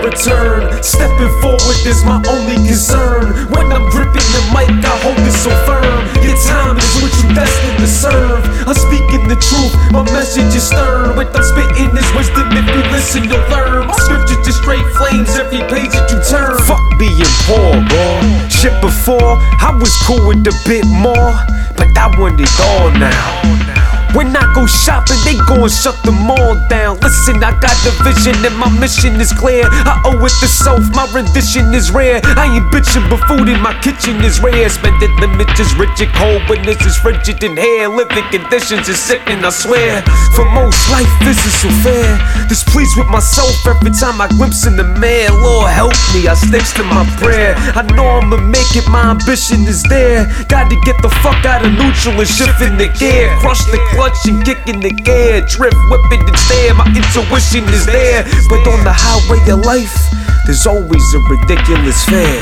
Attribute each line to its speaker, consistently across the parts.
Speaker 1: return. Stepping forward is my only concern. When I'm gripping the mic, I hold it so firm. Your time is what you destined to serve. I'm speaking the truth, my message is stern. What I'm spitting is wisdom, if you listen you'll learn. My scriptures just straight flames every page that you turn.
Speaker 2: Fuck being poor, bro. Shit before, I was cool with a bit more, but I want it all now. When I go shopping, they gon' shut the mall down. Listen, I got the vision and my mission is clear. I owe it to self, my rendition is rare. I ain't bitching, but food in my kitchen is rare. Spending limits is rich and cold, when this is frigid in hair. Living conditions is sickening, I swear. For most, life isn't so fair. Displeased with myself every time I glimpse in the mirror. Lord help me, I sticks to my prayer. I know I'ma make it, my ambition is there. Gotta get the fuck out of neutral and shift in the gear. Crush the clutch and kick in the gear. Drift, whip it and stare, my intuition is there. But on the highway of life, there's always a ridiculous fear.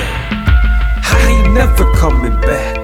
Speaker 2: I ain't never coming back.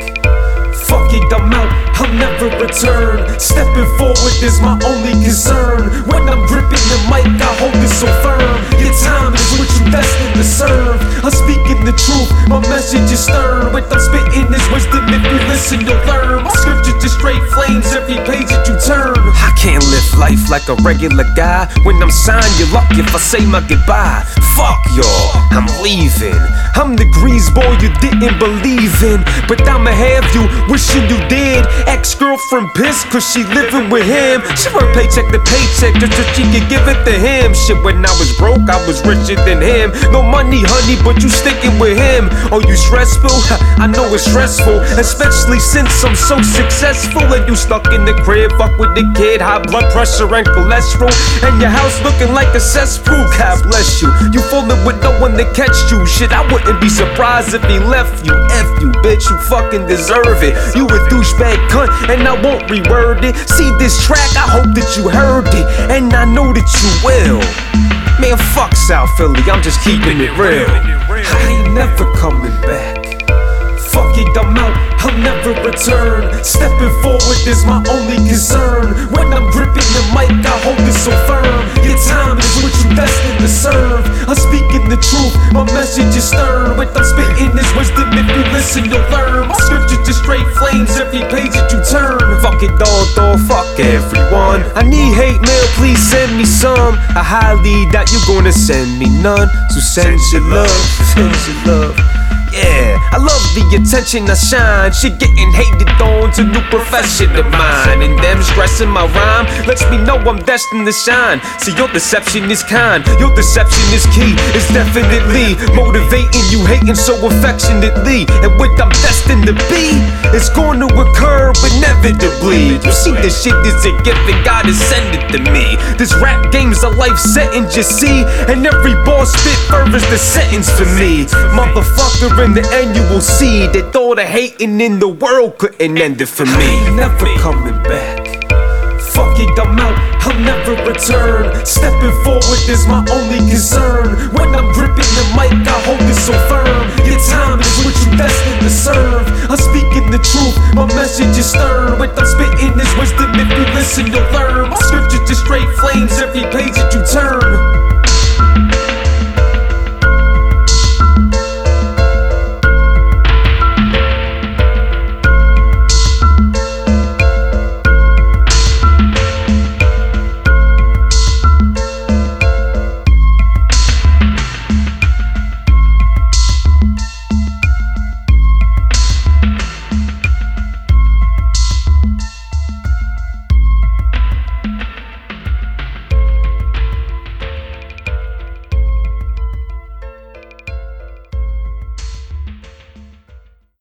Speaker 1: Fuck it, I'm out, I'll never return. Stepping forward is my only concern. When I'm gripping the mic, I hold it so firm. Your time is what you destined to serve. I'm speaking the truth, my message is stern. What I'm spitting is wisdom, if you listen you'll learn. My scriptures just straight flames every page that you turn.
Speaker 2: I can't live life like a regular guy. When I'm signed, you're lucky if I say my goodbye. Fuck y'all, I'm leaving. I'm the greaseball you didn't believe in, but I'ma have you wishing you did. Ex-girlfriend pissed cause she living with him. She worked paycheck to paycheck just so she could give it to him. Shit, when I was broke, I was richer than him. No money, honey, but you sticking with him. Oh, you stressful? I know it's stressful, especially since I'm so successful. And you stuck in the crib, fuck with the kid, high blood pressure and cholesterol, and your house looking like a cesspool. God bless you. You fooling with no one to catch you. Shit, I wouldn't be surprised if he left you. F you, bitch, you fucking deserve it. You a douchebag cunt, and I won't reword it. See this track, I hope that you heard it, and I know that you will. Man, fuck South Philly, I'm just keeping it real.
Speaker 1: I ain't never coming back. Fuck it, I'm out, I'll never return. Stepping forward is my only concern. When I'm gripping the mic, I hold it so firm. Your time is what you destined to serve. I'm speaking the truth, my message is stern. What I'm spitting is wisdom, if you listen you'll learn. My scriptures just straight flames every page that you turn.
Speaker 2: Fuck it all, though, fuck everyone. I need hate mail, please send me some. I highly doubt you're gonna send me none. So send your love, send your love. Yeah, I love the attention I shine. Shit getting hated on's a new profession of mine, and them stressing my rhyme lets me know I'm destined to shine. See, your deception is kind, your deception is key. It's definitely motivating you, hating so affectionately. And what I'm destined to be is going to occur inevitably. You see, this shit is a gift and God has sent it to me. This rap game's a life sentence, you see, and every bar spit furthers the sentence for me. Motherfucker, in the end you will see that all the hating in the world couldn't end it for me.
Speaker 1: I ain't never coming back. Fuck it, I'm out, I'll never return. Stepping forward is my only concern. When I'm gripping the mic, I hold it so firm. Your time is what you destined to serve. I'm speaking the truth, my message is stern. What I'm spitting is wisdom, if you listen you'll learn. My